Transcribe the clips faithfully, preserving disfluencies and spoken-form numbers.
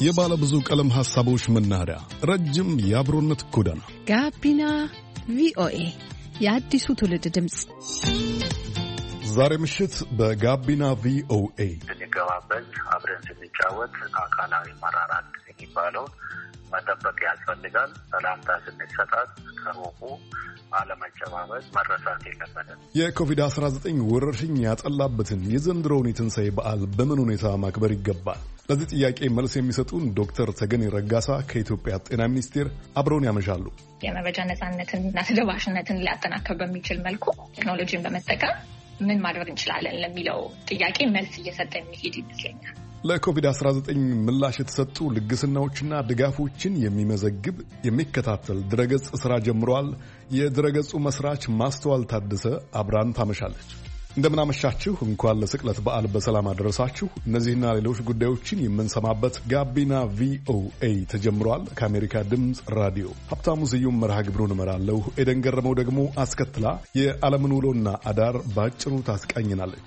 የባለ ብዙ ቀለም ሐሳቦች መናኸሪያ ረጅም የአብሮነት ጎዳና ጋቢና ቪኦኤ የአዲሱ ትውልድ ድምጽ። ዛሬ ምሽት በጋቢና ቪኦኤ ስንገባበት አብረን ስንጫወት አካላዊ መራራቅ የሚባለው መጠበቅ ያስፈልጋል። ሰላምታ ስንሰጣት ከሩቁ አለመጨባበጥ መረሳት የለበትም። የኮቪድ አስራ ዘጠኝ ወረርሽኝ ያጠላበትን የዘንድሮውን የትንሣኤ በዓል በምን ሁኔታ ማክበር ይገባል? ለዚህ ጥያቄ መልስ የሚሰጡን ዶክተር ተገኔ ረጋሳ ከኢትዮጵያ ጤና ሚኒስቴር አብረውን ያመሻሉ። የመረጃ ነጻነትን እና ተደራሽነትን ሊያጠናክር በሚችል መልኩ ቴክኖሎጂን በመጠቀም ምን ማድረግ እንችላለን ለሚለው ጥያቄ መልስ እየሰጠ የሚሄድ ይመስለኛል። ለኮቪድ አስራ ዘጠኝ ምላሽ የተሰጡ ልግስናዎችና ድጋፎችን የሚመዘግብ የሚከታተል ድረገጽ ስራ ጀምሯል። የድረገጹ መስራች ማስተዋል ታደሰ አብራን ታመሻለች። እንደምናመሻችሁ፣ እንኳን ለስቅለት በዓል በሰላም አደረሳችሁ። እነዚህና ሌሎች ጉዳዮችን የምንሰማበት ጋቢና ቪኦኤ ተጀምሯል። ከአሜሪካ ድምፅ ራዲዮ ሀብታሙ ስዩም መርሃ ግብሩን እመራለሁ። ኤደን ገረመው ደግሞ አስከትላ የዓለምን ውሎና አዳር ባጭሩ ታስቃኝናለች።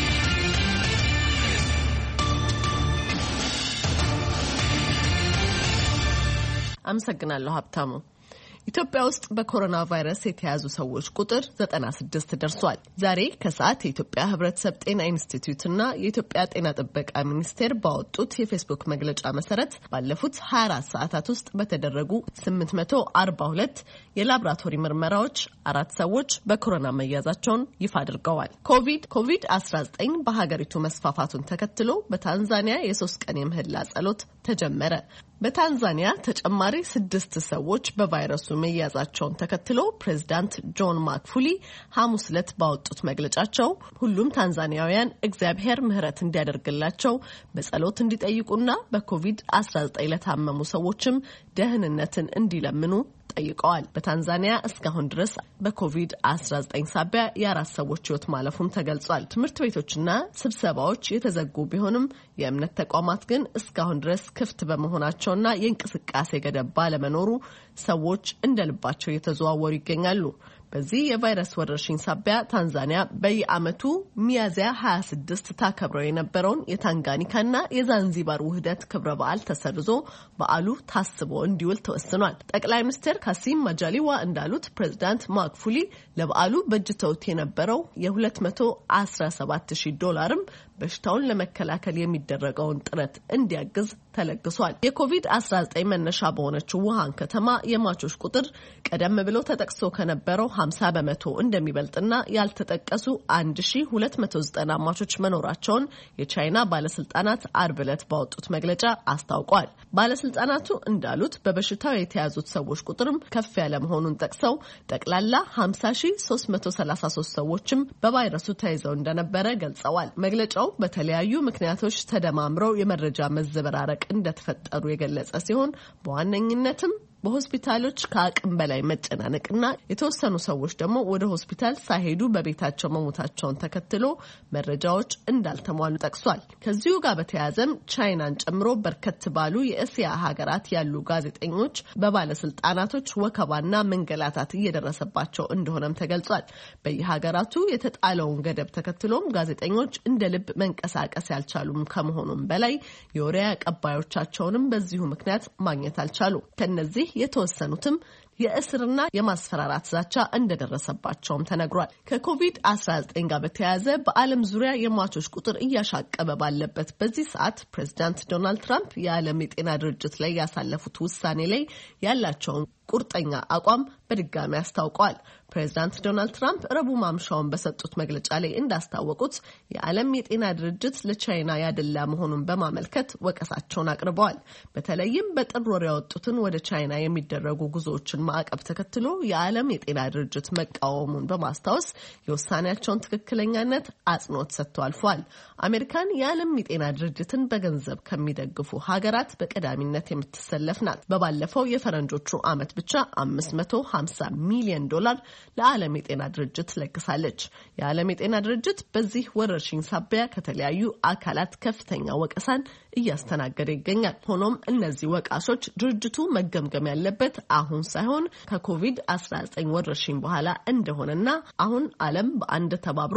አመሰግናለሁ ሀብታሙ። ኢትዮጵያ ውስጥ በኮሮና ቫይረስ የተያዙ ሰዎች ቁጥር ዘጠና ስድስት ደርሷል። ዛሬ ከሰዓት የኢትዮጵያ ሕብረተሰብ ጤና ኢንስቲትዩት እና የኢትዮጵያ ጤና ጥበቃ ሚኒስቴር ባወጡት የፌስቡክ መግለጫ መሰረት ባለፉት ሀያ አራት ሰዓታት ውስጥ በተደረጉ ስምንት መቶ አርባ ሁለት የላቦራቶሪ ምርመራዎች አራት ሰዎች በኮሮና መያዛቸውን ይፋ አድርገዋል። ኮቪድ ኮቪድ አስራ ዘጠኝ በሀገሪቱ መስፋፋቱን ተከትሎ በታንዛኒያ የሶስት ቀን የምህላ ጸሎት ተጀመረ። በታንዛኒያ ተጨማሪ ስድስት ሰዎች በቫይረሱ መያዛቸውን ተከትሎ ፕሬዝዳንት ጆን ማክፉሊ ሐሙስ ዕለት ባወጡት መግለጫቸው ሁሉም ታንዛኒያውያን እግዚአብሔር ምሕረት እንዲያደርግላቸው በጸሎት እንዲጠይቁና በኮቪድ አስራ ዘጠኝ ለታመሙ ሰዎችም ደህንነትን እንዲለምኑ ጠይቀዋል። በታንዛኒያ እስካሁን ድረስ በኮቪድ አስራ ዘጠኝ ሳቢያ የአራት ሰዎች ሕይወት ማለፉም ተገልጿል። ትምህርት ቤቶችና ስብሰባዎች የተዘጉ ቢሆንም የእምነት ተቋማት ግን እስካሁን ድረስ ክፍት በመሆናቸውና የእንቅስቃሴ ገደብ ባለመኖሩ ሰዎች እንደልባቸው እየተዘዋወሩ ይገኛሉ። በዚህ የቫይረስ ወረርሽኝ ሳቢያ ታንዛኒያ በየዓመቱ ሚያዝያ ሀያ ስድስት ታከብረው የነበረውን የታንጋኒካና የዛንዚባር ውህደት ክብረ በዓል ተሰርዞ በዓሉ ታስቦ እንዲውል ተወስኗል። ጠቅላይ ሚኒስትር ካሲም ማጃሊዋ እንዳሉት ፕሬዝዳንት ማክፉሊ ለበዓሉ በጅተውት የነበረው የሁለት መቶ አስራ ሰባት ሺህ ዶላርም በሽታውን ለመከላከል የሚደረገውን ጥረት እንዲያግዝ ተለግሷል። የኮቪድ አስራ ዘጠኝ መነሻ በሆነችው ውሃን ከተማ የሟቾች ቁጥር ቀደም ብሎ ተጠቅሶ ከነበረው ሀምሳ በመቶ እንደሚበልጥና ያልተጠቀሱ አንድ ሺህ ሁለት መቶ ዘጠና ሟቾች መኖራቸውን የቻይና ባለስልጣናት አርብ ዕለት ባወጡት መግለጫ አስታውቋል። ባለስልጣናቱ እንዳሉት በበሽታው የተያዙት ሰዎች ቁጥርም ከፍ ያለ መሆኑን ጠቅሰው ጠቅላላ ሀምሳ ሺህ ሶስት መቶ ሰላሳ ሶስት ሰዎችም በቫይረሱ ተይዘው እንደነበረ ገልጸዋል። መግለጫው በተለያዩ ምክንያቶች ተደማምረው የመረጃ መዘበራረቅ እንደተፈጠሩ የገለጸ ሲሆን በዋነኝነትም በሆስፒታሎች ከአቅም በላይ መጨናነቅና የተወሰኑ ሰዎች ደግሞ ወደ ሆስፒታል ሳይሄዱ በቤታቸው መሞታቸውን ተከትሎ መረጃዎች እንዳልተሟሉ ጠቅሷል። ከዚሁ ጋር በተያያዘም ቻይናን ጨምሮ በርከት ባሉ የእስያ ሀገራት ያሉ ጋዜጠኞች በባለስልጣናቶች ወከባና መንገላታት እየደረሰባቸው እንደሆነም ተገልጿል። በየሀገራቱ የተጣለውን ገደብ ተከትሎም ጋዜጠኞች እንደ ልብ መንቀሳቀስ ያልቻሉም ከመሆኑም በላይ የወሬ አቀባዮቻቸውንም በዚሁ ምክንያት ማግኘት አልቻሉ። ከነዚህ የተወሰኑትም የእስርና የማስፈራራት ዛቻ እንደደረሰባቸውም ተነግሯል። ከኮቪድ አስራ ዘጠኝ ጋር በተያያዘ በዓለም ዙሪያ የሟቾች ቁጥር እያሻቀበ ባለበት በዚህ ሰዓት ፕሬዝዳንት ዶናልድ ትራምፕ የዓለም የጤና ድርጅት ላይ ያሳለፉት ውሳኔ ላይ ያላቸውን ቁርጠኛ አቋም በድጋሚ አስታውቀዋል። ፕሬዝዳንት ዶናልድ ትራምፕ ረቡዕ ማምሻውን በሰጡት መግለጫ ላይ እንዳስታወቁት የዓለም የጤና ድርጅት ለቻይና ያደላ መሆኑን በማመልከት ወቀሳቸውን አቅርበዋል። በተለይም በጥር ወር ያወጡትን ወደ ቻይና የሚደረጉ ጉዞዎችን ማዕቀብ ተከትሎ የዓለም የጤና ድርጅት መቃወሙን በማስታወስ የውሳኔያቸውን ትክክለኛነት አጽንኦት ሰጥተው አልፈዋል። አሜሪካን የዓለም የጤና ድርጅትን በገንዘብ ከሚደግፉ ሀገራት በቀዳሚነት የምትሰለፍ ናት። በባለፈው የፈረንጆቹ ዓመት ብቻ አምስት መቶ ሀምሳ ሚሊዮን ዶላር ለዓለም የጤና ድርጅት ለግሳለች። የዓለም የጤና ድርጅት በዚህ ወረርሽኝ ሳቢያ ከተለያዩ አካላት ከፍተኛ ወቀሳን እያስተናገደ ይገኛል። ሆኖም እነዚህ ወቃሾች ድርጅቱ መገምገም ያለበት አሁን ሳይሆን ከኮቪድ አስራ ዘጠኝ ወረርሽኝ በኋላ እንደሆነና አሁን ዓለም በአንድ ተባብሮ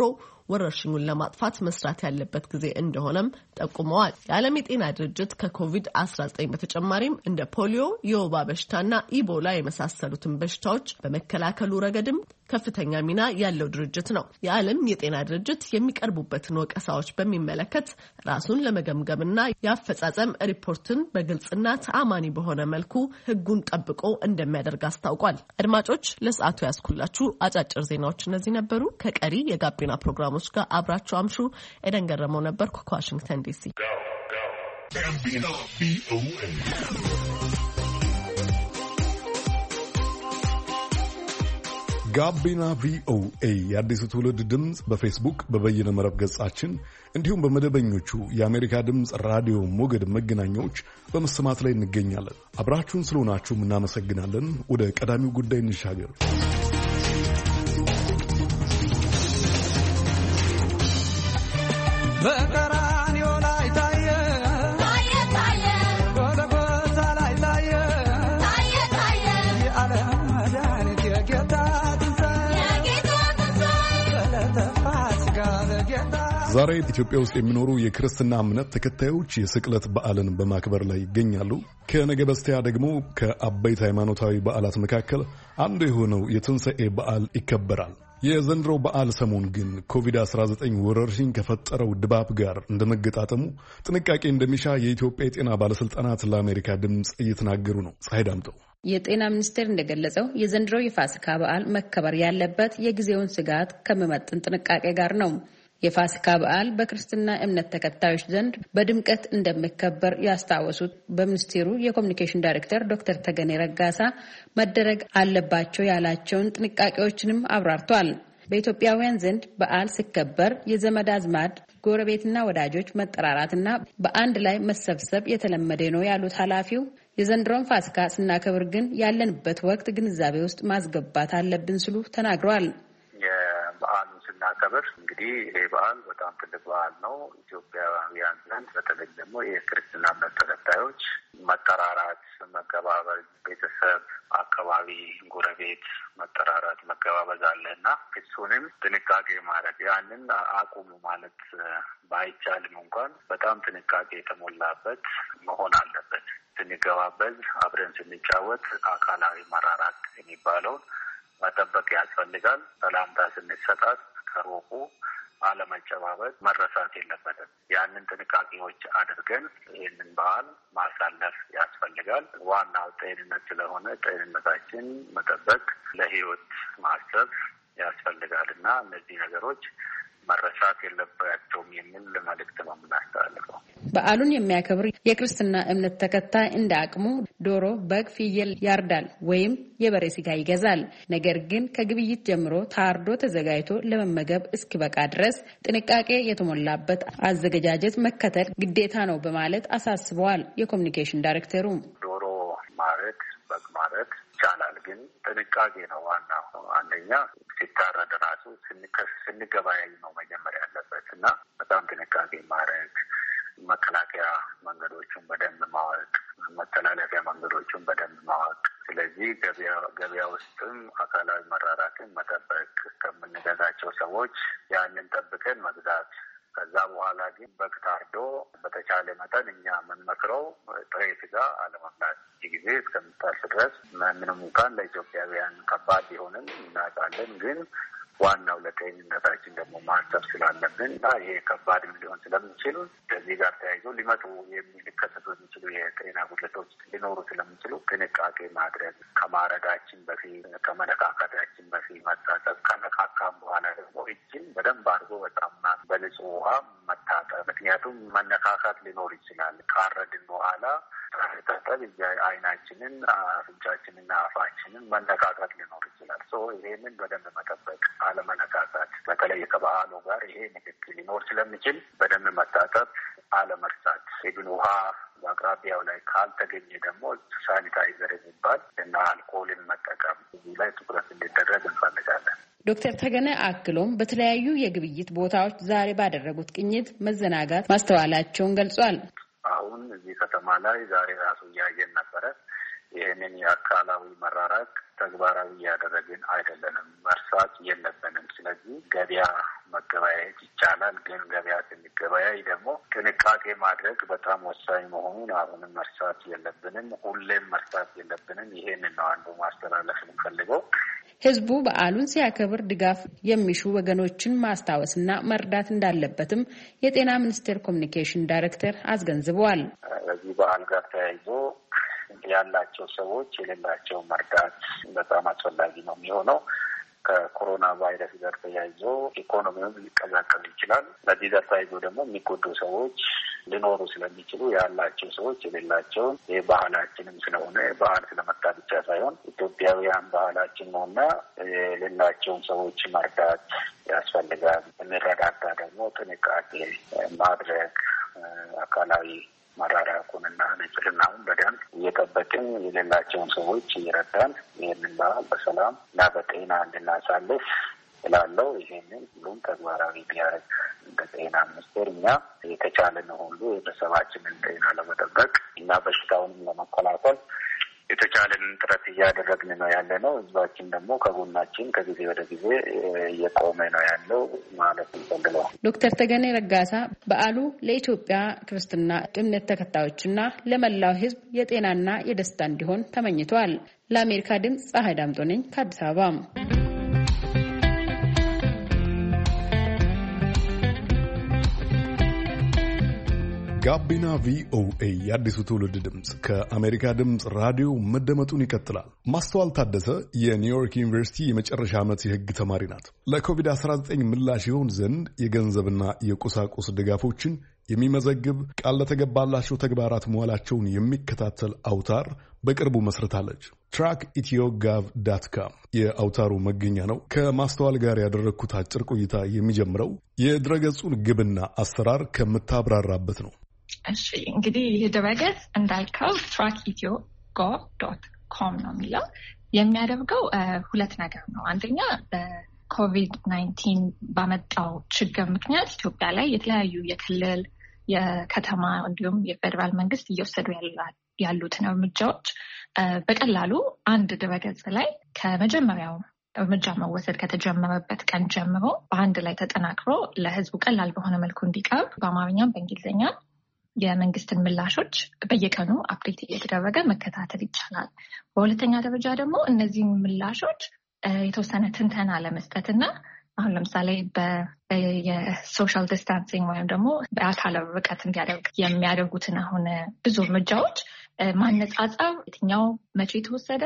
ወረርሽኙን ለማጥፋት መስራት ያለበት ጊዜ እንደሆነም ጠቁመዋል። የዓለም የጤና ድርጅት ከኮቪድ አስራ ዘጠኝ በተጨማሪም እንደ ፖሊዮ፣ የወባ በሽታና ኢቦላ የመሳሰሉትን በሽታዎች በመከላከሉ ረገድም ከፍተኛ ሚና ያለው ድርጅት ነው። የዓለም የጤና ድርጅት የሚቀርቡበትን ወቀሳዎች በሚመለከት ራሱን ለመገምገምና የአፈጻጸም ሪፖርትን በግልጽና ተአማኒ በሆነ መልኩ ሕጉን ጠብቆ እንደሚያደርግ አስታውቋል። አድማጮች ለሰዓቱ ያስኩላችሁ አጫጭር ዜናዎች እነዚህ ነበሩ። ከቀሪ የጋቢና ፕሮግራሞች ጋር አብራችሁ አምሹ። ኤደን ገረመው ነበርኩ ከዋሽንግተን ዲሲ። ጋቢና ቪኦኤ የአዲሱ ትውልድ ድምፅ በፌስቡክ በበይነ መረብ ገጻችን እንዲሁም በመደበኞቹ የአሜሪካ ድምፅ ራዲዮ ሞገድ መገናኛዎች በመሰማት ላይ እንገኛለን። አብራችሁን ስለሆናችሁ እናመሰግናለን። ወደ ቀዳሚው ጉዳይ እንሻገር። በቀራንዮ ላይ ታየ ታየ ታየ ጎልጎታ ላይ ታየ ታየ ታየ የዓለም መድኃኒት የጌታ ዛሬ ኢትዮጵያ ውስጥ የሚኖሩ የክርስትና እምነት ተከታዮች የስቅለት በዓልን በማክበር ላይ ይገኛሉ። ከነገ በስቲያ ደግሞ ከአበይት ሃይማኖታዊ በዓላት መካከል አንዱ የሆነው የትንሣኤ በዓል ይከበራል። የዘንድሮው በዓል ሰሞን ግን ኮቪድ አስራ ዘጠኝ ወረርሽኝ ከፈጠረው ድባብ ጋር እንደመገጣጠሙ ጥንቃቄ እንደሚሻ የኢትዮጵያ የጤና ባለስልጣናት ለአሜሪካ ድምፅ እየተናገሩ ነው። ፀሐይ ዳምጠው የጤና ሚኒስቴር እንደገለጸው የዘንድሮ የፋሲካ በዓል መከበር ያለበት የጊዜውን ስጋት ከመመጠን ጥንቃቄ ጋር ነው። የፋሲካ በዓል በክርስትና እምነት ተከታዮች ዘንድ በድምቀት እንደሚከበር ያስታወሱት በሚኒስቴሩ የኮሚኒኬሽን ዳይሬክተር ዶክተር ተገኔ ረጋሳ መደረግ አለባቸው ያላቸውን ጥንቃቄዎችንም አብራርተዋል። በኢትዮጵያውያን ዘንድ በዓል ሲከበር የዘመድ አዝማድ፣ ጎረቤትና ወዳጆች መጠራራትና በአንድ ላይ መሰብሰብ የተለመደ ነው ያሉት ኃላፊው የዘንድሮን ፋሲካ ስናከብር ግን ያለንበት ወቅት ግንዛቤ ውስጥ ማስገባት አለብን ሲሉ ተናግረዋል። የበዓሉን ስናከብር እንግዲህ ይሄ በዓል በጣም ትልቅ በዓል ነው። ኢትዮጵያውያን ዘንድ በተለይ ደግሞ የክርስትና እምነት ተከታዮች መጠራራት፣ መገባበዝ፣ ቤተሰብ፣ አካባቢ፣ ጎረቤት መጠራራት፣ መገባበዝ አለ እና እሱንም ጥንቃቄ ማድረግ ያንን አቁሙ ማለት ባይቻልም እንኳን በጣም ጥንቃቄ የተሞላበት መሆን አለበት። ስንገባበዝ፣ አብረን ስንጫወት አካላዊ መራራቅ የሚባለውን መጠበቅ ያስፈልጋል። ሰላምታ ስንሰጣት ከሩቁ አለመጨባበጥ መረሳት የለበትም። ያንን ጥንቃቄዎች አድርገን ይህንን በዓል ማሳለፍ ያስፈልጋል። ዋናው ጤንነት ስለሆነ ጤንነታችን መጠበቅ፣ ለሕይወት ማሰብ ያስፈልጋል እና እነዚህ ነገሮች መረሳት የለባቸውም የሚል መልእክት ነው የምናስተላልፈው። በዓሉን የሚያከብር የክርስትና እምነት ተከታይ እንደ አቅሙ ዶሮ፣ በግ፣ ፍየል ያርዳል ወይም የበሬ ስጋ ይገዛል። ነገር ግን ከግብይት ጀምሮ ታርዶ ተዘጋጅቶ ለመመገብ እስኪበቃ ድረስ ጥንቃቄ የተሞላበት አዘገጃጀት መከተል ግዴታ ነው በማለት አሳስበዋል። የኮሚኒኬሽን ዳይሬክተሩ ዶሮ ማረድ፣ በግ ማረድ ይቻላል፣ ግን ጥንቃቄ ነው ዋናው። አንደኛ ሲታረድ ራሱ ስንገበያይ ነው መጀመሪያ ያለበት እና በጣም ጥንቃቄ ማድረግ፣ መከላከያ መንገዶቹን በደንብ ማወቅ፣ መተላለፊያ መንገዶቹን በደንብ ማወቅ። ስለዚህ ገበያ ገበያ ውስጥም አካላዊ መራራትን መጠበቅ፣ ከምንገዛቸው ሰዎች ያንን ጠብቀን መግዛት። ከዛ በኋላ ግን በግ ታርዶ በተቻለ መጠን እኛ የምንመክረው ጥሬ ስጋ አለመብላት ጊዜ እስከምታልፍ ድረስ ምንም እንኳን ለኢትዮጵያውያን ከባድ ቢሆንም እናውቃለን። ግን ዋናው ለጤንነታችን ደግሞ ማሰብ ስላለብን እና ይሄ ከባድም ሊሆን ስለሚችሉ ከዚህ ጋር ተያይዞ ሊመጡ የሚከሰቱ የሚችሉ የጤና ጉድለቶች ሊኖሩ ስለሚችሉ ጥንቃቄ ማድረግ፣ ከማረዳችን በፊት ከመነካካታችን በፊት መታጠብ፣ ከነካካም በኋላ ደግሞ እጅን በደንብ አድርጎ በጣም በንጹህ ውሃ መታጠብ። ምክንያቱም መነካካት ሊኖር ይችላል። ካረድን በኋላ ታጠብ አይናችንን፣ አፍንጫችንና አፋችንን መነካካት ሊኖር ይችላል። ሶ ይሄንን በደንብ መጠበቅ፣ አለመነካካት። በተለይ ከበዓሉ ጋር ይሄ ንክኪ ሊኖር ስለሚችል በደንብ መታጠብ፣ አለመርሳት። ኢቭን ውሃ በአቅራቢያው ላይ ካልተገኘ ደግሞ ሳኒታይዘር የሚባል እና አልኮልን መጠቀም እዚህ ላይ ትኩረት እንዲደረግ እንፈልጋለን። ዶክተር ተገነ አክሎም በተለያዩ የግብይት ቦታዎች ዛሬ ባደረጉት ቅኝት መዘናጋት ማስተዋላቸውን ገልጿል። አሁን እዚህ ከተማ ላይ ዛሬ ራሱ እያየን ነበረ። ይህንን የአካላዊ መራራቅ ተግባራዊ እያደረግን አይደለንም፣ መርሳት የለብንም። ስለዚህ ገበያ መገበያየት ይቻላል። ግን ገበያ ስንገበያይ ደግሞ ጥንቃቄ ማድረግ በጣም ወሳኝ መሆኑን አሁንም መርሳት የለብንም፣ ሁሌም መርሳት የለብንም። ይሄንን ነው አንዱ ማስተላለፍ የምንፈልገው። ህዝቡ በዓሉን ሲያከብር ድጋፍ የሚሹ ወገኖችን ማስታወስና መርዳት እንዳለበትም የጤና ሚኒስቴር ኮሚኒኬሽን ዳይሬክተር አስገንዝበዋል። በዚህ በዓል ጋር ተያይዞ ያላቸው ሰዎች የሌላቸው መርዳት በጣም አስፈላጊ ነው የሚሆነው። ከኮሮና ቫይረስ ጋር ተያይዞ ኢኮኖሚውን ሊቀዛቀዝ ይችላል። በዚህ ጋር ተያይዞ ደግሞ የሚጎዱ ሰዎች ሊኖሩ ስለሚችሉ ያላቸው ሰዎች የሌላቸውን የባህላችንም ስለሆነ ባህል ስለመጣ ብቻ ሳይሆን ኢትዮጵያውያን ባህላችን ነውና የሌላቸውን ሰዎች መርዳት ያስፈልጋል። የሚረዳዳ ደግሞ ጥንቃቄ ማድረግ አካላዊ መራራቁንና ንጽህናውን በደንብ እየጠበቅን የሌላቸውን ሰዎች እየረዳን ይህንን በዓል በሰላም እና በጤና እንድናሳልፍ ስላለው ይሄንን ሁሉም ተግባራዊ ቢያደርግ እንደ ጤና ሚኒስቴር እኛ የተቻለን ሁሉ የቤተሰባችንን ጤና ለመጠበቅ እና በሽታውንም ለመከላከል የተቻለንን ጥረት እያደረግን ነው ያለ ነው። ህዝባችን ደግሞ ከጎናችን ከጊዜ ወደ ጊዜ እየቆመ ነው ያለው ማለት እንፈልገው። ዶክተር ተገኔ ረጋሳ በዓሉ ለኢትዮጵያ ክርስትና እምነት ተከታዮችና ለመላው ህዝብ የጤናና የደስታ እንዲሆን ተመኝተዋል። ለአሜሪካ ድምፅ ፀሐይ ዳምጦ ነኝ ከአዲስ አበባ። ጋቢና ቪኦኤ የአዲሱ ትውልድ ድምፅ ከአሜሪካ ድምፅ ራዲዮ መደመጡን ይቀጥላል። ማስተዋል ታደሰ የኒውዮርክ ዩኒቨርሲቲ የመጨረሻ ዓመት የሕግ ተማሪ ናት። ለኮቪድ አስራ ዘጠኝ ምላሽ ይሆን ዘንድ የገንዘብና የቁሳቁስ ድጋፎችን የሚመዘግብ ቃል ለተገባላቸው ተግባራት መዋላቸውን የሚከታተል አውታር በቅርቡ መስርታለች። ትራክ ኢትዮ ጋቭ ዳት ካም የአውታሩ መገኛ ነው። ከማስተዋል ጋር ያደረግኩት አጭር ቆይታ የሚጀምረው የድረገጹን ግብና አሰራር ከምታብራራበት ነው። እሺ እንግዲህ ይህ ድረገጽ እንዳልከው ትራክ ኢትዮ ጋቭ ዶት ኮም ነው የሚለው። የሚያደርገው ሁለት ነገር ነው። አንደኛ በኮቪድ ናይንቲን ባመጣው ችግር ምክንያት ኢትዮጵያ ላይ የተለያዩ የክልል የከተማ እንዲሁም የፌዴራል መንግስት እየወሰዱ ያሉትን እርምጃዎች በቀላሉ አንድ ድረገጽ ላይ ከመጀመሪያው እርምጃ መወሰድ ከተጀመረበት ቀን ጀምሮ በአንድ ላይ ተጠናክሮ ለህዝቡ ቀላል በሆነ መልኩ እንዲቀርብ በአማርኛም በእንግሊዝኛ የመንግስትን ምላሾች በየቀኑ አፕዴት እየተደረገ መከታተል ይቻላል። በሁለተኛ ደረጃ ደግሞ እነዚህን ምላሾች የተወሰነ ትንተና ለመስጠትና አሁን ለምሳሌ የሶሻል ዲስታንሲንግ ወይም ደግሞ በአካል ርቀት እንዲያደርግ የሚያደርጉትን አሁን ብዙ እርምጃዎች ማነጻጸር፣ የትኛው መቼ የተወሰደ፣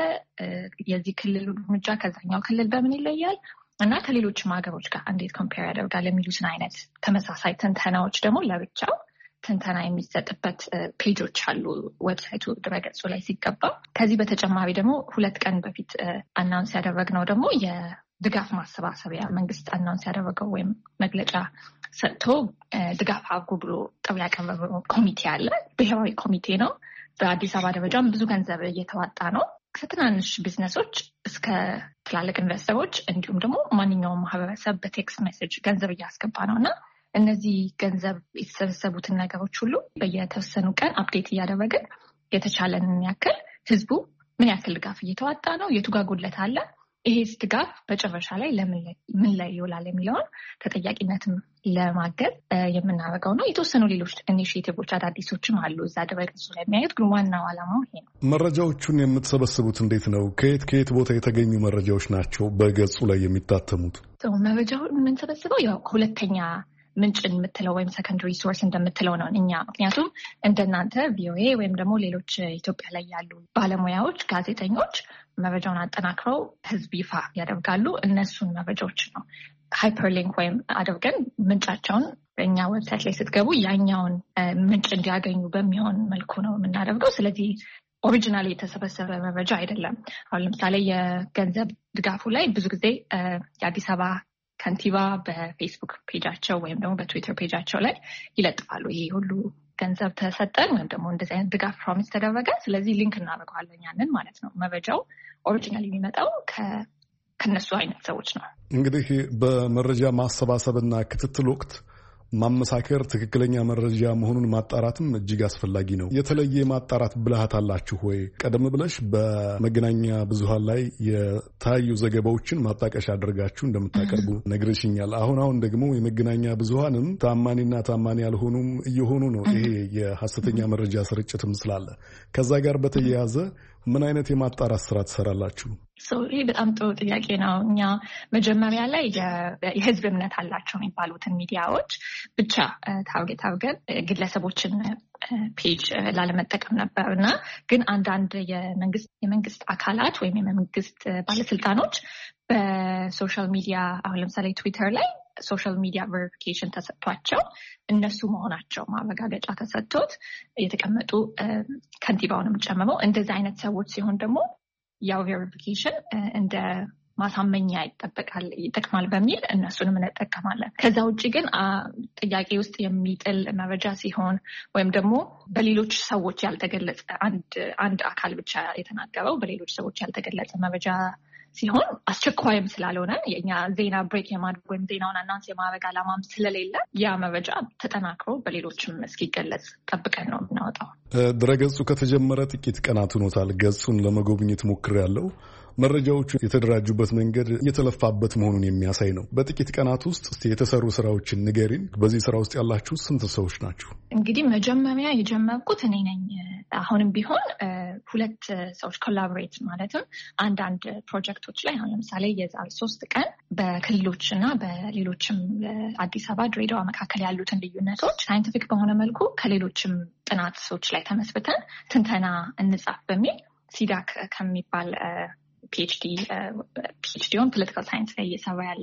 የዚህ ክልል እርምጃ ከዛኛው ክልል በምን ይለያል እና ከሌሎችም ሀገሮች ጋር እንዴት ኮምፔር ያደርጋል የሚሉትን አይነት ተመሳሳይ ትንተናዎች ደግሞ ለብቻው ትንተና የሚሰጥበት ፔጆች አሉ ዌብሳይቱ ድረገጹ ላይ ሲገባ። ከዚህ በተጨማሪ ደግሞ ሁለት ቀን በፊት አናውንስ ያደረግነው ደግሞ የድጋፍ ማሰባሰቢያ መንግስት አናውንስ ያደረገው ወይም መግለጫ ሰጥቶ ድጋፍ አድርጉ ብሎ ጥሪ ያቀረበው ኮሚቴ አለ። ብሔራዊ ኮሚቴ ነው። በአዲስ አበባ ደረጃም ብዙ ገንዘብ እየተዋጣ ነው። ከትናንሽ ቢዝነሶች እስከ ትላልቅ ኢንቨስተሮች እንዲሁም ደግሞ ማንኛውም ማህበረሰብ በቴክስት ሜሴጅ ገንዘብ እያስገባ ነው እና እነዚህ ገንዘብ የተሰበሰቡትን ነገሮች ሁሉ በየተወሰኑ ቀን አፕዴት እያደረግን የተቻለንን ያክል ህዝቡ ምን ያክል ድጋፍ እየተዋጣ ነው፣ የቱ ጋር ጉድለት አለ፣ ይሄ ድጋፍ በጨረሻ ላይ ለምን ላይ ይውላል የሚለውን ተጠያቂነትም ለማገዝ የምናደርገው ነው። የተወሰኑ ሌሎች ኢኒሺዬቲቮች አዳዲሶችም አሉ እዛ ድረገጹ ላይ የሚያዩት፣ ግን ዋናው ዓላማው ይሄ ነው። መረጃዎቹን የምትሰበስቡት እንዴት ነው? ከየት ከየት ቦታ የተገኙ መረጃዎች ናቸው በገጹ ላይ የሚታተሙት? መረጃውን የምንሰበስበው ያው ሁለተኛ ምንጭን የምትለው ወይም ሰከንደሪ ሶርስ እንደምትለው ነው እኛ። ምክንያቱም እንደናንተ ቪኦኤ ወይም ደግሞ ሌሎች ኢትዮጵያ ላይ ያሉ ባለሙያዎች፣ ጋዜጠኞች መረጃውን አጠናክረው ህዝብ ይፋ ያደርጋሉ። እነሱን መረጃዎች ነው ሃይፐርሊንክ ወይም አድርገን ምንጫቸውን በእኛ ዌብሳይት ላይ ስትገቡ ያኛውን ምንጭ እንዲያገኙ በሚሆን መልኩ ነው የምናደርገው። ስለዚህ ኦሪጂናል የተሰበሰበ መረጃ አይደለም። አሁን ለምሳሌ የገንዘብ ድጋፉ ላይ ብዙ ጊዜ የአዲስ አበባ ከንቲባ በፌስቡክ ፔጃቸው ወይም ደግሞ በትዊተር ፔጃቸው ላይ ይለጥፋሉ። ይሄ ሁሉ ገንዘብ ተሰጠን ወይም ደግሞ እንደዚህ አይነት ድጋፍ ፕሮሚስ ተደረገ፣ ስለዚህ ሊንክ እናደርገዋለን ያንን ማለት ነው። መረጃው ኦሪጂናል የሚመጣው ከነሱ አይነት ሰዎች ነው። እንግዲህ በመረጃ ማሰባሰብና ክትትል ወቅት ማመሳከር፣ ትክክለኛ መረጃ መሆኑን ማጣራትም እጅግ አስፈላጊ ነው። የተለየ ማጣራት ብልሃት አላችሁ ወይ? ቀደም ብለሽ በመገናኛ ብዙሃን ላይ የታዩ ዘገባዎችን ማጣቀሻ አድርጋችሁ እንደምታቀርቡ ነግረሽኛል። አሁን አሁን ደግሞ የመገናኛ ብዙሃንም ታማኒና ታማኒ ያልሆኑም እየሆኑ ነው። ይሄ የሐሰተኛ መረጃ ስርጭትም ስላለ ከዛ ጋር በተያያዘ ምን አይነት የማጣራት ስራ ትሰራላችሁ? ይህ በጣም ጥሩ ጥያቄ ነው። እኛ መጀመሪያ ላይ የህዝብ እምነት አላቸው የሚባሉትን ሚዲያዎች ብቻ ታርጌት አድርገን ግለሰቦችን ፔጅ ላለመጠቀም ነበር እና ግን አንዳንድ የመንግስት አካላት ወይም የመንግስት ባለስልጣኖች በሶሻል ሚዲያ አሁን ለምሳሌ ትዊተር ላይ ሶሻል ሚዲያ ቬሪፊኬሽን ተሰጥቷቸው እነሱ መሆናቸው ማረጋገጫ ተሰጥቶት የተቀመጡ ከንቲባውንም ጨምረው እንደዚህ አይነት ሰዎች ሲሆን ደግሞ ያው ቬሪፊኬሽን እንደ ማሳመኛ ይጠበቃል ይጠቅማል በሚል እነሱንም እንጠቀማለን። ከዛ ውጭ ግን ጥያቄ ውስጥ የሚጥል መረጃ ሲሆን ወይም ደግሞ በሌሎች ሰዎች ያልተገለጸ አንድ አንድ አካል ብቻ የተናገረው በሌሎች ሰዎች ያልተገለጸ መረጃ ሲሆን አስቸኳይም ስላልሆነ የኛ ዜና ብሬክ የማድረግ ወይም ዜናውን አናንስ የማድረግ ዓላማም ስለሌለ ያ መረጃ ተጠናክሮ በሌሎችም እስኪገለጽ ጠብቀን ነው የምናወጣው። ድረገጹ ከተጀመረ ጥቂት ቀናት ሆኖታል። ገጹን ለመጎብኘት ሞክሬያለሁ። መረጃዎቹ የተደራጁበት መንገድ የተለፋበት መሆኑን የሚያሳይ ነው። በጥቂት ቀናት ውስጥ የተሰሩ ስራዎችን ንገሪን። በዚህ ስራ ውስጥ ያላችሁ ስንት ሰዎች ናችሁ? እንግዲህ መጀመሪያ የጀመርኩት እኔ ነኝ። አሁንም ቢሆን ሁለት ሰዎች ኮላቦሬት ማለትም አንዳንድ ፕሮጀክቶች ላይ አሁን ለምሳሌ የዛሬ ሶስት ቀን በክልሎች እና በሌሎችም አዲስ አበባ፣ ድሬዳዋ መካከል ያሉትን ልዩነቶች ሳይንቲፊክ በሆነ መልኩ ከሌሎችም ጥናቶች ላይ ተመስርተን ትንተና እንጻፍ በሚል ሲዳክ ከሚባል ፒኤችዲ ፒኤችዲውን ፖለቲካል ሳይንስ ላይ እየሰራ ያለ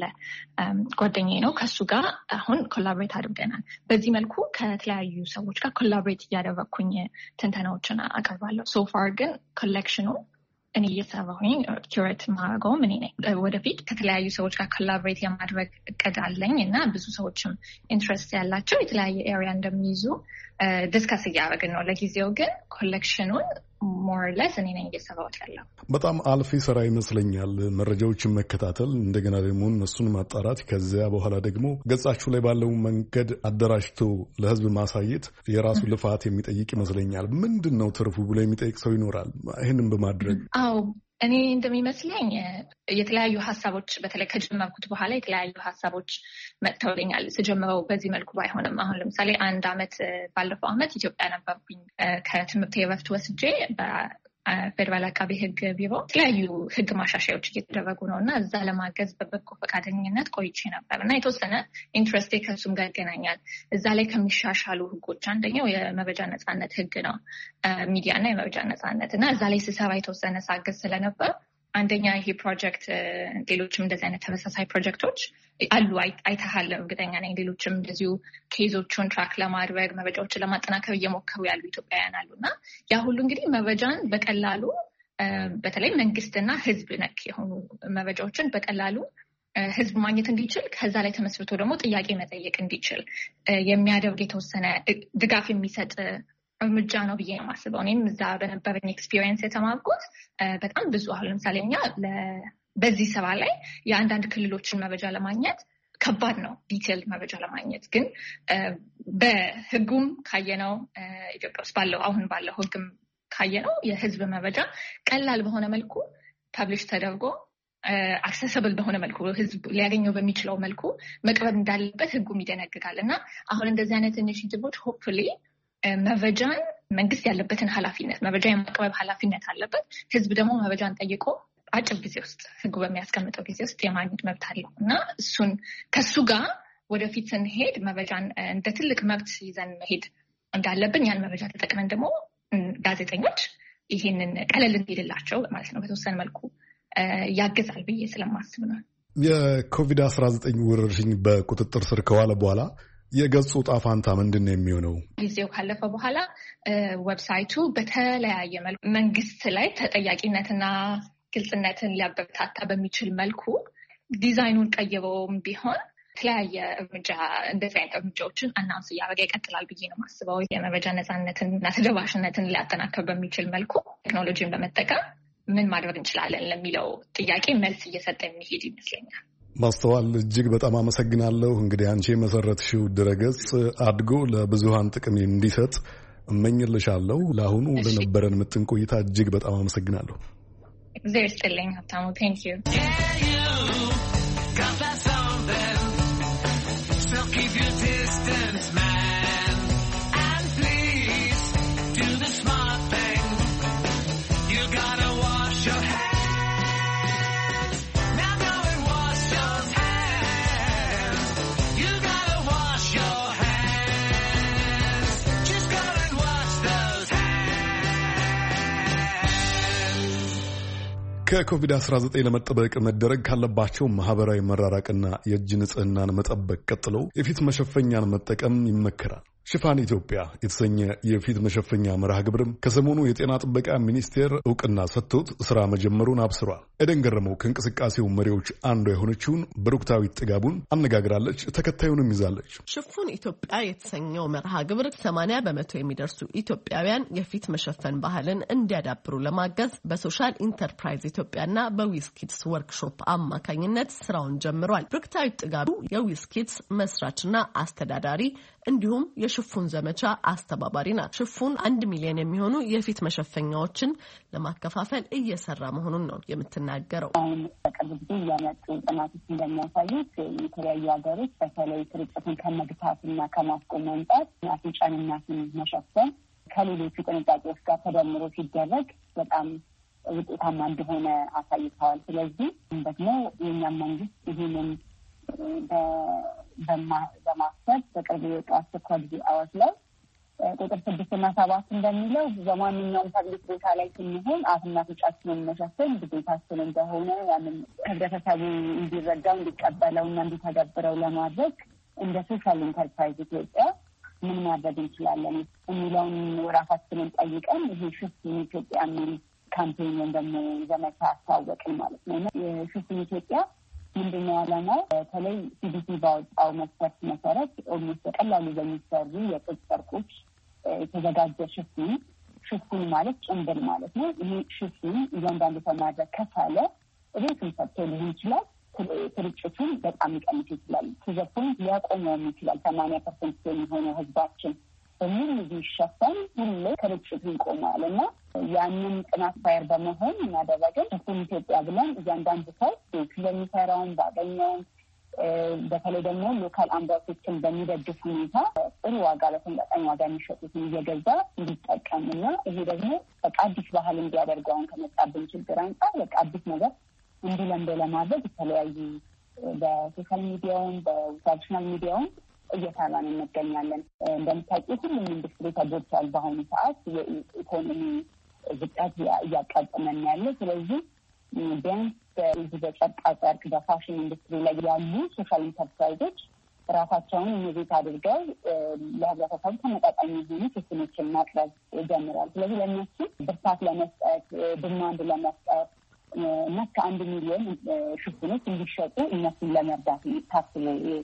ጓደኛዬ ነው። ከሱ ጋር አሁን ኮላቦሬት አድርገናል። በዚህ መልኩ ከተለያዩ ሰዎች ጋር ኮላቦሬት እያደረግኩኝ ትንተናዎችን አቀርባለሁ። ሶፋር ግን ኮሌክሽኑ እኔ እየሰራሁኝ ኪዩሬት ማድረገውም እኔ ነኝ። ወደፊት ከተለያዩ ሰዎች ጋር ኮላቦሬት የማድረግ እቅድ አለኝ እና ብዙ ሰዎችም ኢንትረስት ያላቸው የተለያየ ኤሪያ እንደሚይዙ ዲስከስ እያደረግን ነው። ለጊዜው ግን ኮሌክሽኑን ሞር ለስ እኔ ነኝ እየሰራሁት ያለው። በጣም አልፊ ስራ ይመስለኛል። መረጃዎችን መከታተል፣ እንደገና ደግሞ እነሱን ማጣራት፣ ከዚያ በኋላ ደግሞ ገጻችሁ ላይ ባለው መንገድ አደራጅቶ ለህዝብ ማሳየት የራሱ ልፋት የሚጠይቅ ይመስለኛል። ምንድን ነው ትርፉ ብሎ የሚጠይቅ ሰው ይኖራል ይህንን በማድረግ? አዎ እኔ እንደሚመስለኝ የተለያዩ ሀሳቦች በተለይ ከጀመርኩት በኋላ የተለያዩ ሀሳቦች መጥተውልኛል። ስጀምረው በዚህ መልኩ ባይሆንም አሁን ለምሳሌ አንድ አመት ባለፈው አመት ኢትዮጵያ ነበርኩኝ። ከትምህርት የረፍት ወስጄ በፌዴራል አቃቤ ህግ ቢሮ የተለያዩ ህግ ማሻሻያዎች እየተደረጉ ነው እና እዛ ለማገዝ በበጎ ፈቃደኝነት ቆይቼ ነበር እና የተወሰነ ኢንትረስቴ ከሱም ጋር ይገናኛል። እዛ ላይ ከሚሻሻሉ ህጎች አንደኛው የመረጃ ነጻነት ህግ ነው፣ ሚዲያ እና የመረጃ ነጻነት እና እዛ ላይ ስሰራ የተወሰነ ሳገዝ ስለነበር አንደኛ ይሄ ፕሮጀክት ሌሎችም እንደዚህ አይነት ተመሳሳይ ፕሮጀክቶች አሉ አይተሃል እርግጠኛ ነኝ። ሌሎችም እንደዚሁ ኬዞቹን ትራክ ለማድረግ መረጃዎችን ለማጠናከር እየሞከሩ ያሉ ኢትዮጵያውያን አሉ እና ያ ሁሉ እንግዲህ መረጃን በቀላሉ በተለይ መንግስትና ህዝብ ነክ የሆኑ መረጃዎችን በቀላሉ ህዝብ ማግኘት እንዲችል ከዛ ላይ ተመስርቶ ደግሞ ጥያቄ መጠየቅ እንዲችል የሚያደርግ የተወሰነ ድጋፍ የሚሰጥ እርምጃ ነው ብዬ ነው የማስበው። እኔም እዛ በነበረኝ ኤክስፒሪየንስ የተማርኩት በጣም ብዙ አሁን ለምሳሌ እኛ በዚህ ስራ ላይ የአንዳንድ ክልሎችን መረጃ ለማግኘት ከባድ ነው፣ ዲቴል መረጃ ለማግኘት ግን በህጉም ካየነው ኢትዮጵያ ውስጥ ባለው አሁን ባለው ህግም ካየነው የህዝብ መረጃ ቀላል በሆነ መልኩ ፐብሊሽ ተደርጎ አክሰሰብል በሆነ መልኩ ህዝብ ሊያገኘው በሚችለው መልኩ መቅረብ እንዳለበት ህጉም ይደነግጋል እና አሁን እንደዚህ አይነት ኢኒሺቲቮች ሆፕፉሊ መረጃን መንግስት ያለበትን ኃላፊነት መረጃ የማቅረብ ኃላፊነት አለበት። ህዝብ ደግሞ መረጃን ጠይቆ አጭር ጊዜ ውስጥ ህጉ በሚያስቀምጠው ጊዜ ውስጥ የማግኘት መብት አለው እና እሱን ከሱ ጋር ወደፊት ስንሄድ መረጃን እንደ ትልቅ መብት ይዘን መሄድ እንዳለብን ያን መረጃ ተጠቅመን ደግሞ ጋዜጠኞች ይሄንን ቀለል እንዲልላቸው ማለት ነው በተወሰነ መልኩ ያግዛል ብዬ ስለማስብ ነው። የኮቪድ አስራ ዘጠኝ ወረርሽኝ በቁጥጥር ስር ከዋለ በኋላ የገጹ ጣፋንታ ምንድን ነው የሚሆነው? ጊዜው ካለፈ በኋላ ዌብሳይቱ በተለያየ መልኩ መንግስት ላይ ተጠያቂነትና ግልጽነትን ሊያበረታታ በሚችል መልኩ ዲዛይኑን ቀይረውም ቢሆን የተለያየ እርምጃ እንደዚህ አይነት እርምጃዎችን አናውንስ እያደረገ ይቀጥላል ብዬ ነው የማስበው። የመረጃ ነጻነትን እና ተደራሽነትን ሊያጠናክር በሚችል መልኩ ቴክኖሎጂን በመጠቀም ምን ማድረግ እንችላለን ለሚለው ጥያቄ መልስ እየሰጠ የሚሄድ ይመስለኛል። ማስተዋል እጅግ በጣም አመሰግናለሁ። እንግዲህ አንቺ የመሰረትሽው ድረገጽ አድጎ ለብዙሃን ጥቅም እንዲሰጥ እመኝልሻለሁ። ለአሁኑ ለነበረን ምጥን ቆይታ እጅግ በጣም አመሰግናለሁ። እግዚአብሔር ይስጥልኝ ሀብታሙ። ቴንክ ዩ ከኮቪድ አስራ ዘጠኝ ለመጠበቅ መደረግ ካለባቸው ማህበራዊ መራራቅና የእጅ ንጽህናን መጠበቅ ቀጥሎ የፊት መሸፈኛን መጠቀም ይመከራል። ሽፋን ኢትዮጵያ የተሰኘ የፊት መሸፈኛ መርሃ ግብርም ከሰሞኑ የጤና ጥበቃ ሚኒስቴር እውቅና ሰጥቶት ስራ መጀመሩን አብስሯል። ኤደን ገረመው ከእንቅስቃሴው መሪዎች አንዷ የሆነችውን ብሩክታዊት ጥጋቡን አነጋግራለች። ተከታዩንም ይዛለች። ሽፉን ኢትዮጵያ የተሰኘው መርሃ ግብር ሰማንያ በመቶ የሚደርሱ ኢትዮጵያውያን የፊት መሸፈን ባህልን እንዲያዳብሩ ለማገዝ በሶሻል ኢንተርፕራይዝ ኢትዮጵያና በዊስኪድስ ወርክሾፕ አማካኝነት ስራውን ጀምሯል። ብሩክታዊት ጥጋቡ የዊስኪድስ መስራችና አስተዳዳሪ እንዲሁም የሽፉን ዘመቻ አስተባባሪ ናት። ሽፉን አንድ ሚሊዮን የሚሆኑ የፊት መሸፈኛዎችን ለማከፋፈል እየሰራ መሆኑን ነው የምትናገረው። አሁን በቅርብ ጊዜ እያመጡ ጥናቶች እንደሚያሳዩት የተለያዩ ሀገሮች በተለይ ስርጭትን ከመግታትና ከማስቆም አንጻር አፍንጫንና አፍን መሸፈን ከሌሎቹ ጥንቃቄዎች ጋር ተደምሮ ሲደረግ በጣም ውጤታማ እንደሆነ አሳይተዋል። ስለዚህ ደግሞ የእኛም መንግስት ይህንን በማሰብ በቅርብ የወጡ አስቸኳይ ጊዜ አዋጅ ላይ ቁጥር ስድስትና ሰባት እንደሚለው በማንኛውም ፐብሊክ ቦታ ላይ ስንሆን አፍና አፍንጫችንን መሸፈን ግዴታችን እንደሆነ ያንን ህብረተሰቡ እንዲረዳው እንዲቀበለውና እንዲተገብረው ለማድረግ እንደ ሶሻል ኢንተርፕራይዝ ኢትዮጵያ ምን ማድረግ እንችላለን የሚለውን ራሳችንን ጠይቀን ይሄ ሽፉን ኢትዮጵያ የሚል ካምፔን ወይም ደግሞ ዘመቻ አስተዋወቅን ማለት ነው። የሽፉን ኢትዮጵያ ምንድነው ዓላማው? በተለይ ሲዲሲ ባወጣው መስፈርት መሰረት ኦልሞስት በቀላሉ በሚሰሩ የጥጥ ጨርቆች የተዘጋጀ ሽፉን ሽፉን ማለት ጭንብል ማለት ነው። ይህ ሽፉን እያንዳንዱ ሰው ማድረግ ከቻለ ቤቱን ሰጥቶ ሊሆን ይችላል። ስርጭቱን በጣም ሊቀንስ ይችላል። ሲዘፉን ሊያቆመውም ይችላል። ሰማንያ ፐርሰንት የሚሆነው ህዝባችን በሙሉ ቢሸፈን ሁሌ ስርጭቱ ይቆማል እና ያንን ጥናት ፋየር በመሆን እናደረግን ሽፉን ኢትዮጵያ ብለን እያንዳንዱ ሰው ቤት ለሚሰራውን ባገኘውን በተለይ ደግሞ ሎካል አምራቾችን በሚደግፍ ሁኔታ ጥሩ ዋጋ በተመጣጣኝ ዋጋ የሚሸጡትን እየገዛ እንዲጠቀም እና ይሄ ደግሞ በቃ አዲስ ባህል እንዲያደርገውን ከመጣብን ችግር አንጻር በቃ አዲስ ነገር እንዲለምደው ለማድረግ የተለያዩ በሶሻል ሚዲያውን በትራዲሽናል ሚዲያውን እየሰራን እንገኛለን። እንደምታውቁት ሁሉም ኢንዱስትሪ ተጎድቷል። በአሁኑ ሰዓት የኢኮኖሚ ዝቅጠት እያቃጠመን ያለ። ስለዚህ ቢያንስ በዚህ በጨርቃ ጨርቅ በፋሽን ኢንዱስትሪ ላይ ያሉ ሶሻል ኢንተርፕራይዞች ራሳቸውን ኢኖቬት አድርገው ለህብረተሰቡ ተመጣጣኝ የሆኑ ሽፉኖችን ማቅረብ ጀምረዋል። ስለዚህ ለእነሱ ብርታት ለመስጠት ድማንድ ለመስጠት እና ከአንድ ሚሊዮን ሽፉኖች እንዲሸጡ እነሱን ለመርዳት ታስቦ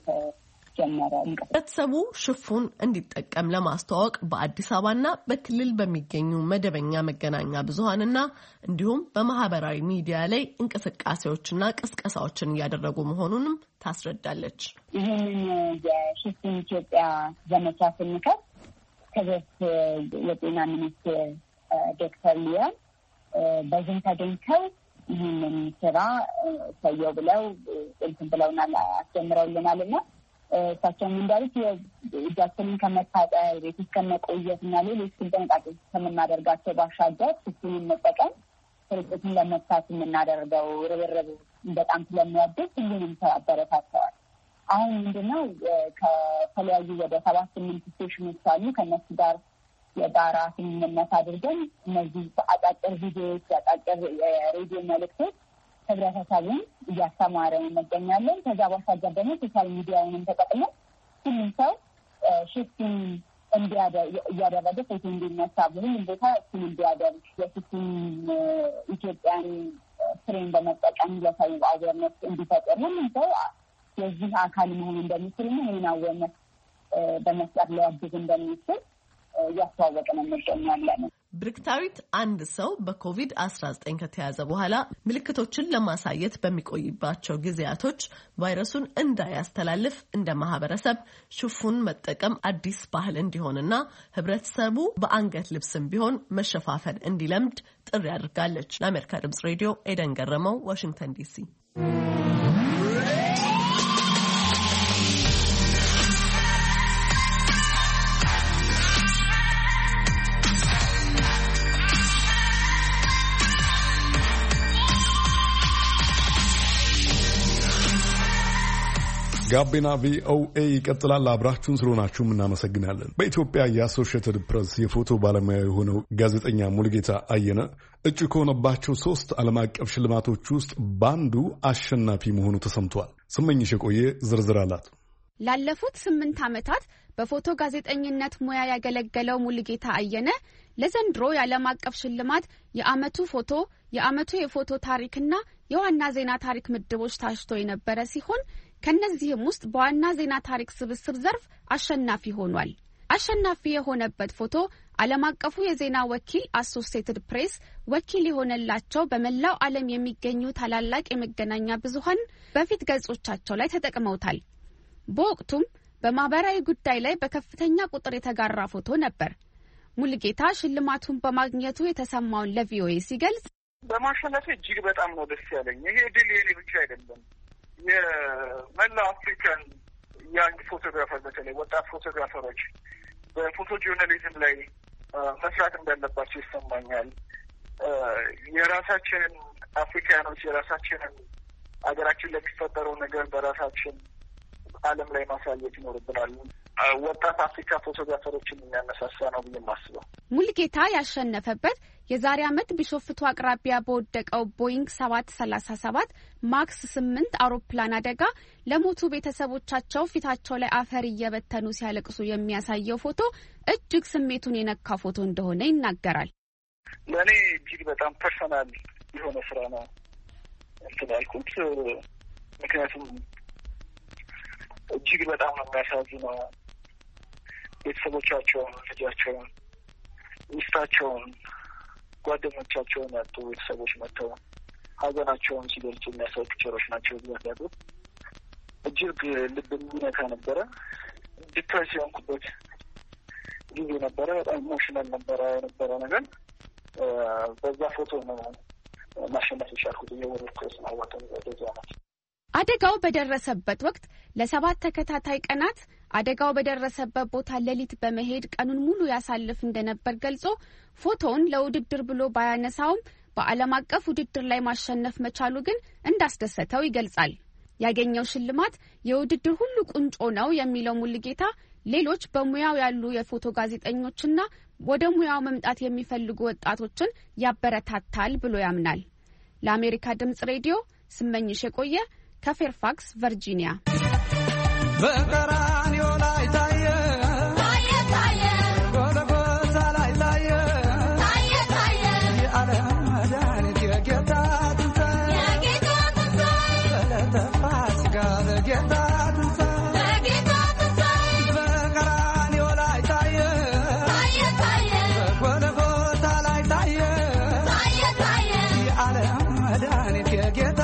ጀመረ። ህብረተሰቡ ሽፉን እንዲጠቀም ለማስተዋወቅ በአዲስ አበባና በክልል በሚገኙ መደበኛ መገናኛ ብዙሃንና እንዲሁም በማህበራዊ ሚዲያ ላይ እንቅስቃሴዎችና ቅስቀሳዎችን እያደረጉ መሆኑንም ታስረዳለች። ይህንን የሽፉን ኢትዮጵያ ዘመቻ ስንከት ከበፊት የጤና ሚኒስቴር ዶክተር ሊያ በዝም ተገኝተው ይህንን ስራ ሰየው ብለው እንትን ብለውናል፣ አስጀምረውልናልና እሳቸውም እንዳሉት እጃችንን ከመታጠብ ቤት ውስጥ ከመቆየት እና ሌሎች ጥንቃቄዎች ከምናደርጋቸው ባሻገር ሽፉንን መጠቀም ስርጭቱን ለመፍታት የምናደርገው ርብርብ በጣም ስለሚያድግ ሁሉንም ሰው አበረታተዋል። አሁን ምንድነው ከተለያዩ ወደ ሰባት ስምንት ስቴሽኖች አሉ። ከነሱ ጋር የጋራ ስምምነት አድርገን እነዚህ አጫጭር ቪዲዮዎች፣ አጫጭር የሬዲዮ መልዕክቶች ህብረተሰቡን እያስተማረ እንገኛለን። ከዛ ባሻገር ደግሞ ሶሻል ሚዲያውንም ተጠቅመን ሁሉም ሰው ሽፉን እያደረገ ፎቶ እንዲነሳ ሁሉም ቦታ እሱን እንዲያደርግ የሽፉን ኢትዮጵያን ፍሬም በመጠቀም ለሰው አዌርነስ እንዲፈጠር ሁሉም ሰው የዚህ አካል መሆን እንደሚችልና ይህን አዌርነስ በመስጠት ሊያግዝ እንደሚችል እያስተዋወቅን እንገኛለን። ብርክታዊት አንድ ሰው በኮቪድ አስራ ዘጠኝ ከተያዘ በኋላ ምልክቶችን ለማሳየት በሚቆይባቸው ጊዜያቶች ቫይረሱን እንዳያስተላልፍ እንደ ማህበረሰብ ሽፉን መጠቀም አዲስ ባህል እንዲሆንና ህብረተሰቡ በአንገት ልብስም ቢሆን መሸፋፈን እንዲለምድ ጥሪ አድርጋለች። ለአሜሪካ ድምጽ ሬዲዮ ኤደን ገረመው፣ ዋሽንግተን ዲሲ። ጋቢና ቪኦኤ ይቀጥላል። አብራችሁን ስለሆናችሁ እናመሰግናለን። በኢትዮጵያ የአሶሺየትድ ፕሬስ የፎቶ ባለሙያ የሆነው ጋዜጠኛ ሙልጌታ አየነ እጩ ከሆነባቸው ሶስት ዓለም አቀፍ ሽልማቶች ውስጥ በአንዱ አሸናፊ መሆኑ ተሰምቷል። ስመኝሽ የቆየ ዝርዝር አላት። ላለፉት ስምንት ዓመታት በፎቶ ጋዜጠኝነት ሙያ ያገለገለው ሙልጌታ አየነ ለዘንድሮ የዓለም አቀፍ ሽልማት የዓመቱ ፎቶ፣ የዓመቱ የፎቶ ታሪክና የዋና ዜና ታሪክ ምድቦች ታጭቶ የነበረ ሲሆን ከነዚህም ውስጥ በዋና ዜና ታሪክ ስብስብ ዘርፍ አሸናፊ ሆኗል። አሸናፊ የሆነበት ፎቶ ዓለም አቀፉ የዜና ወኪል አሶሲኤትድ ፕሬስ ወኪል የሆነላቸው በመላው ዓለም የሚገኙ ታላላቅ የመገናኛ ብዙሃን በፊት ገጾቻቸው ላይ ተጠቅመውታል። በወቅቱም በማህበራዊ ጉዳይ ላይ በከፍተኛ ቁጥር የተጋራ ፎቶ ነበር። ሙልጌታ ሽልማቱን በማግኘቱ የተሰማውን ለቪኦኤ ሲገልጽ በማሸነፍ እጅግ በጣም ነው ደስ ያለኝ። ይሄ ድል የኔ ብቻ አይደለም፣ የመላው አፍሪካን ያንግ ፎቶግራፈር በተለይ ወጣት ፎቶግራፈሮች በፎቶ ጆርናሊዝም ላይ መስራት እንዳለባቸው ይሰማኛል። የራሳችንን አፍሪካኖች የራሳችንን አገራችን ለሚፈጠረው ነገር በራሳችን ዓለም ላይ ማሳየት ይኖርብናል። ወጣት አፍሪካ ፎቶግራፈሮችን የሚያነሳሳ ነው ብዬ ማስበው። ሙልጌታ ያሸነፈበት የዛሬ ዓመት ቢሾፍቱ አቅራቢያ በወደቀው ቦይንግ ሰባት ሰላሳ ሰባት ማክስ ስምንት አውሮፕላን አደጋ ለሞቱ ቤተሰቦቻቸው ፊታቸው ላይ አፈር እየበተኑ ሲያለቅሱ የሚያሳየው ፎቶ እጅግ ስሜቱን የነካ ፎቶ እንደሆነ ይናገራል። ለእኔ እጅግ በጣም ፐርሰናል የሆነ ስራ ነው እንትን ያልኩት። ምክንያቱም እጅግ በጣም ነው የሚያሳዝነው። ቤተሰቦቻቸውን፣ ልጃቸውን፣ ሚስታቸውን፣ ጓደኞቻቸውን ያጡ ቤተሰቦች መጥተው ሀዘናቸውን ሲገልጹ የሚያሳይ ፒክቸሮች ናቸው ብዛት ያሉት። እጅግ ልብ የሚነካ ነበረ። ዲፕሬስ የሆንኩበት ጊዜ ነበረ። በጣም ኢሞሽናል ነበረ የነበረ ነገር። በዛ ፎቶ ነው ማሸነፍ የቻልኩት። የወረድኩት ነው ወደ ወደዚያ ዓመት አደጋው በደረሰበት ወቅት ለሰባት ተከታታይ ቀናት አደጋው በደረሰበት ቦታ ሌሊት በመሄድ ቀኑን ሙሉ ያሳልፍ እንደነበር ገልጾ ፎቶውን ለውድድር ብሎ ባያነሳውም በዓለም አቀፍ ውድድር ላይ ማሸነፍ መቻሉ ግን እንዳስደሰተው ይገልጻል። ያገኘው ሽልማት የውድድር ሁሉ ቁንጮ ነው የሚለው ሙልጌታ ሌሎች በሙያው ያሉ የፎቶ ጋዜጠኞችና ወደ ሙያው መምጣት የሚፈልጉ ወጣቶችን ያበረታታል ብሎ ያምናል። ለአሜሪካ ድምጽ ሬዲዮ ስመኝሽ የቆየ ከፌርፋክስ ቨርጂኒያ። በቀራንዮ ላይ ታየ ታየ ታየ ጎልጎታ ላይ ታየ ታየ ታየ የዓለም መድኃኒት የጌታ ትንሣኤ የጌታ ትንሣኤ በዕለተ ፋሲካ ለጌታ ትንሣኤ ለጌታ ትንሣኤ በቀራንዮ ላይ ታየ ታየ ታየ ጎልጎታ ላይ ታየ ታየ ታየ የዓለም መድኃኒት የጌታ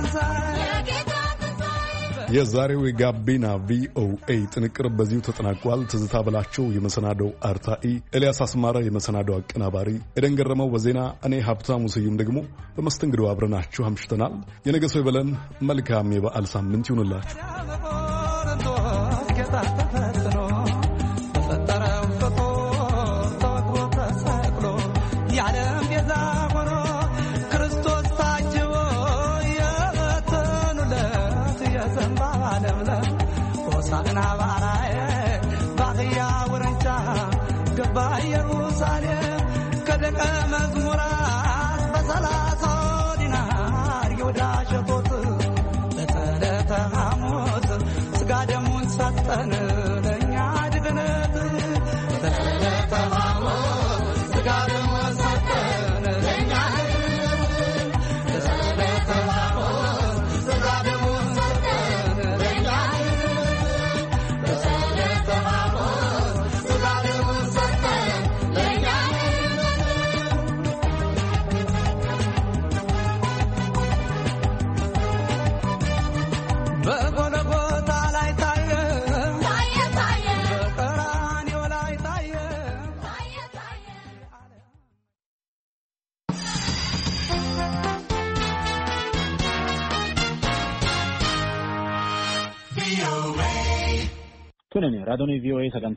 የዛሬው የጋቢና ቪኦኤ ጥንቅር በዚሁ ተጠናቋል። ትዝታ በላቸው የመሰናዶው አርታኢ፣ ኤልያስ አስማራ የመሰናዶው አቀናባሪ፣ ኤደን ገረመው በዜና እኔ ሀብታሙ ስዩም ደግሞ በመስተንግዶ አብረናችሁ አምሽተናል። የነገ ሰው ይበለን። መልካም የበዓል ሳምንት ይሁንላችሁ። ኢየሩሳሌም ከደቀ መዝሙራት በሰላሳ ዲናር ይሁዳ ሸጦት በዕለተ ሐሙስ ሥጋ ደሙን ሰጠን ለእኛ ድግነት በዕለተ ሐሙስ ሥጋ ደሙን ሰጠን ለእኛ ድግነት በዕለተ ሐሙስ ሥጋ ደሙን ሰጠን ለእኛ ድግነት በዕለተ ሐሙስ ሥጋ ደሙን ሰጠን ለእኛ ድግነት Kunini raadiyoo V O A sagantaa